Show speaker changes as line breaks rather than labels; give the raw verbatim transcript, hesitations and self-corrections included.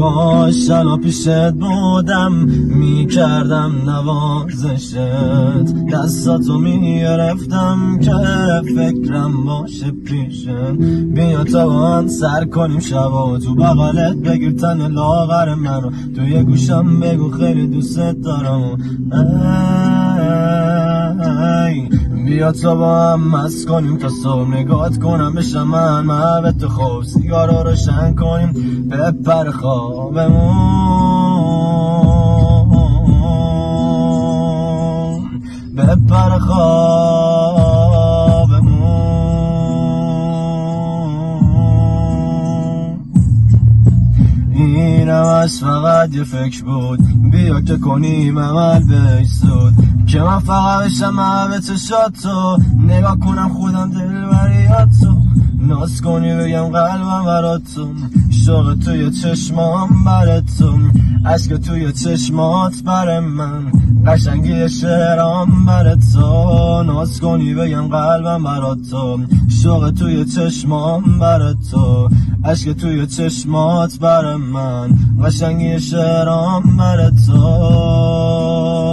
کاش الان پیشت بودم میکردم نوازشت، دستاتو میگرفتم که فکرم باشه پیشت. بیا تا با هم سر کنیم شبا، تو بغلت بگیر تن لاغر منو، توی گوشم بگو خیلی دوست دارم. ای بیا تا با هم مست کنیم تا صبح، نگات کنم بشم من محبت خوب، سیگارا روشن کنیم بپر خوابمون، بپر خوابمون. اینم از فقط یه فکر بود، بیا که کنیم عمل بهش زود، که من فقط بشم محبت چشاتو، نگاه کنم خودم دلبریاتو، ناز کنی بگم قلبم براتو، شوق توی چشمام براتو، عشق توی چشمات بر من، قشنگی شعرام براتو، ناز کنی بگم قلبم براتو، شوق توی چشمام براتو، عشق توی چشمات بر من، قشنگی شعرام براتو.